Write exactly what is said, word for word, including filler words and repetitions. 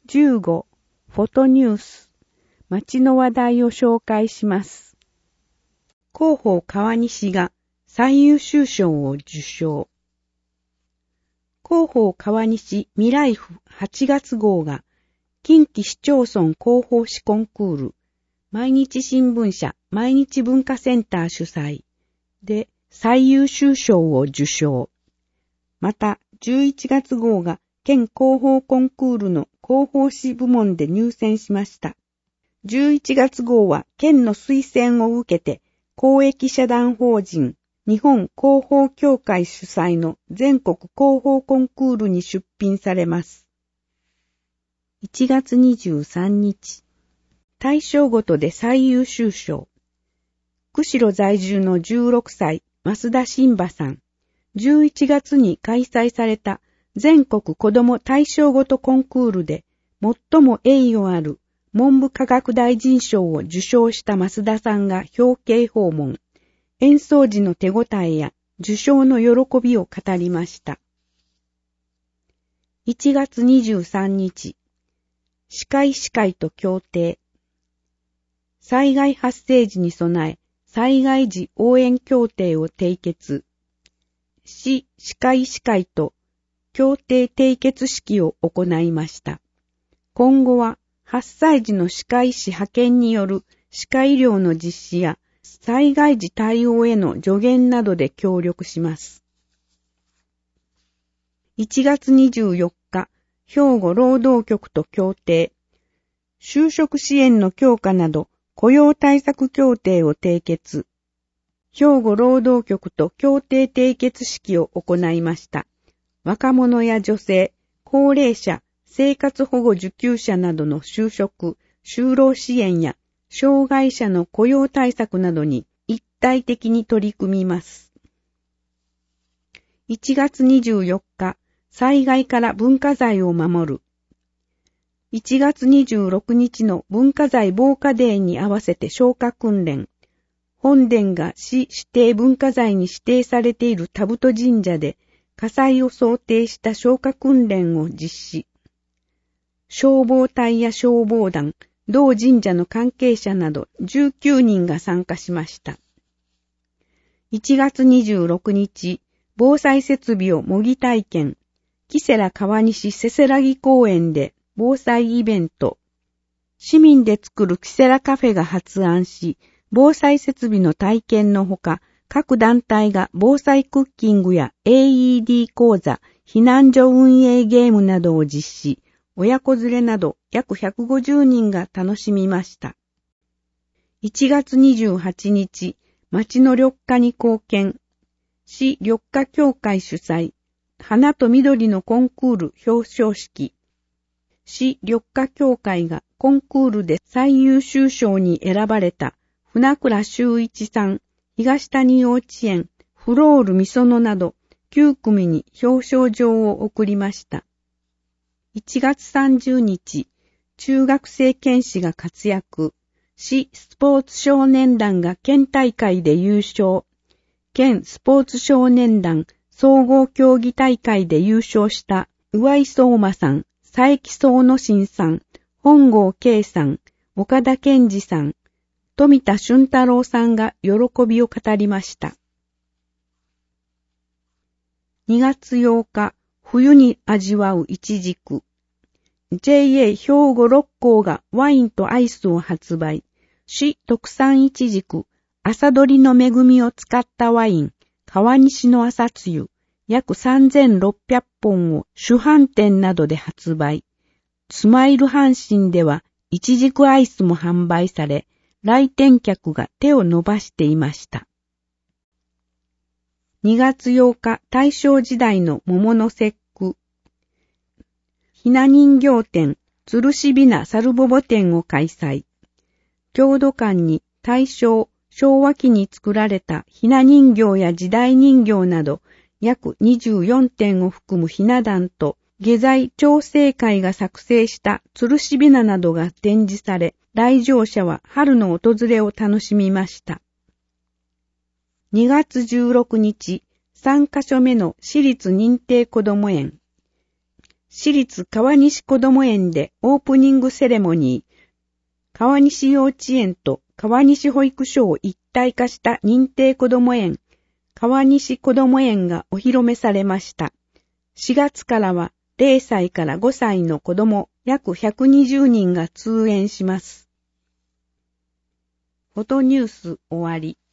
じゅうごフォトニュース、街の話題を紹介します。広報川西が最優秀賞を受賞。広報川西未来府はちがつ号が近畿市町村広報誌コンクール毎日新聞社毎日文化センター主催で最優秀賞を受賞。またじゅういちがつ号が県広報コンクールの広報誌部門で入選しました。じゅういちがつ号は県の推薦を受けて公益社団法人日本広報協会主催の全国広報コンクールに出品されます。いちがつにじゅうさんにち、大賞ごとで最優秀賞。釧路在住のじゅうろくさい、増田新馬さん。じゅういちがつに開催された全国子ども大賞ごとコンクールで最も栄誉ある文部科学大臣賞を受賞した増田さんが表敬訪問。演奏時の手応えや受賞の喜びを語りました。いちがつにじゅうさんにち、歯科医師会と協定。災害発生時に備え、災害時応援協定を締結。市歯科医師会と協定締結式を行いました。今後は発災時の歯科医師派遣による歯科医療の実施や災害時対応への助言などで協力します。いちがつにじゅうよっか、兵庫労働局と協定、就職支援の強化など雇用対策協定を締結。兵庫労働局と協定締結式を行いました。若者や女性、高齢者、生活保護受給者などの就職、就労支援や障害者の雇用対策などに一体的に取り組みます。いちがつにじゅうよっか、災害から文化財を守る。いちがつにじゅうろくにちの文化財防火デーに合わせて消火訓練。本殿が市指定文化財に指定されている田太神社で火災を想定した消火訓練を実施。消防隊や消防団、同神社の関係者などじゅうきゅうにんが参加しました。いちがつにじゅうろくにち、防災設備を模擬体験、キセラ川西せせらぎ公園で防災イベント、市民で作るキセラカフェが発案し、防災設備の体験のほか、各団体が防災クッキングや エーイーディー 講座、避難所運営ゲームなどを実施、親子連れなど約ひゃくごじゅうにんが楽しみました。いちがつにじゅうはちにち、町の緑化に貢献。市緑化協会主催、花と緑のコンクール表彰式。市緑化協会がコンクールで最優秀賞に選ばれた船倉修一さん、東谷幼稚園、フロールみそのなどきゅうくみに表彰状を贈りました。いちがつさんじゅうにち、中学生剣士が活躍。市スポーツ少年団が県大会で優勝。県スポーツ少年団総合競技大会で優勝した上井相馬さん、佐伯宗之進さん、本郷圭さん、岡田健二さん、富田俊太郎さんが喜びを語りました。にがつようか、冬に味わうイチジク。ジェイエー 兵庫六甲がワインとアイスを発売。市特産イチジク、朝どりの恵みを使ったワイン、川西の朝つゆ、約さんぜんろっぴゃっぽんを主販店などで発売。スマイル阪神ではイチジクアイスも販売され、来店客が手を伸ばしていました。にがつようか、大正時代の桃の節句。ひな人形展、つるしびなさるぼぼ展を開催。郷土館に大正、昭和期に作られたひな人形や時代人形など約にじゅうよんてんを含むひな壇と下剤調整会が作成したつるしびななどが展示され、来場者は春の訪れを楽しみました。にがつじゅうろくにち、さんかしょめの私立認定こども園。 私立川西こども園でオープニングセレモニー、川西幼稚園と川西保育所を一体化した認定こども園、川西こども園がお披露目されました。しがつからはれいさいからごさいの子ども約ひゃくにじゅうにんが通園します。フォトニュース終わり。